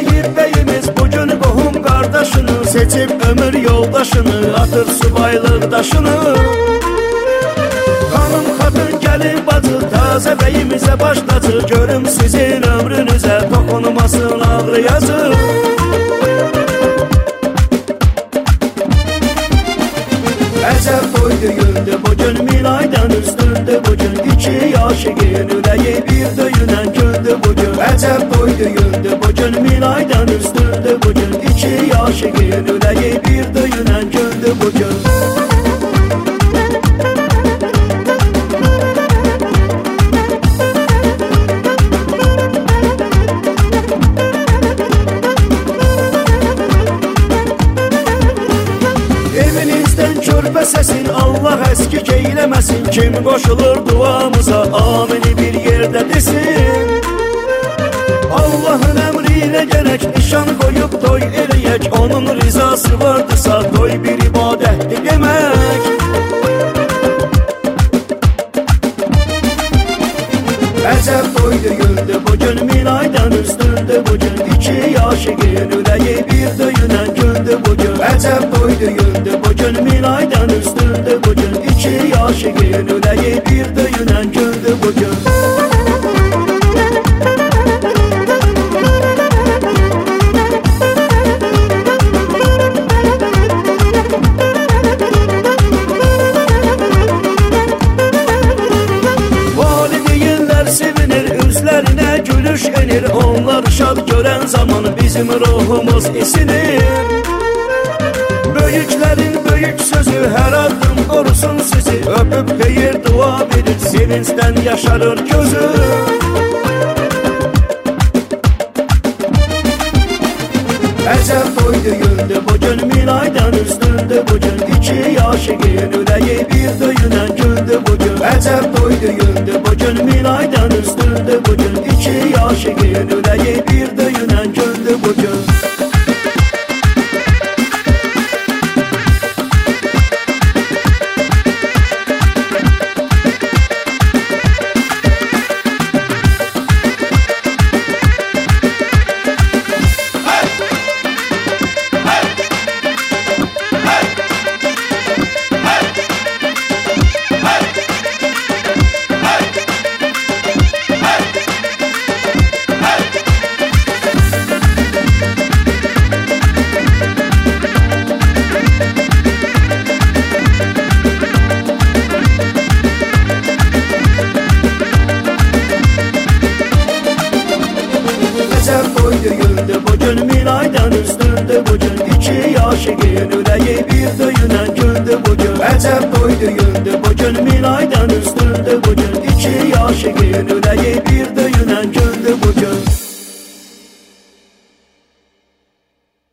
eləyib bəyimiz bugün qohum qardaşını, seçib ömür yoldaşını, atır subaylıq daşını. Xanım xatın gəlin bacı, təzə bəyimizə baş tacı, görüm sizin ömrünüzə toxunmasın ağrı yazı. Əcəb toy düyündü bugün, milaydan üstündü bugün, iki yaşıqın ürəyi bir döyünən gündü bugün. Əcəb toy düyündü bugün, milaydan üstündü bugün, iki yaşıqın ürəyi bir döyünən gündü bugün. Körpə səsin Allah əskik eyləməsin, kim qoşulur duamıza amini bir yerdə desin. Allahın əmri ilə gərək nişan qoyub toy eləyək, onun rizası vardısa toy bir ibadətdir demək. Əcəb toy düyündü bugün, milaydan üstündü bugün, iki yaşıqın ürəyi bir döyünən gündü bugün. Əcəb toy düyündü bugün, milaydan üstündü bugün, iki yaşıqın ürəyi bir döyünən gündü bugün. Gülüş enir, onlar şad görən zaman bizim ruhumuz isinir. Böyüklərin böyük sözü hər addım qorusun sizi, öpüb xeyir dua verir, sevincdən yaşarır gözü. Əcəb toy düyündü bugün, milaydan üstündü bugün, iki yaşıqın ürəyi bir döyünən gündü bugün. Əcəb toy düyündü bugün, milaydan üstündü bugün, iki yaşıqın ürəyi bir döyünən gündü bugün. Əcəb toy düyündü bugün, milaydan üstündü bugün, iki yaşıqın ürəyi bir döyünən gündü bugün. Əcəb toy düyündü bugün, milaydan üstündü bugün, iki yaşıqın ürəyi bir döyünən gündü bugün.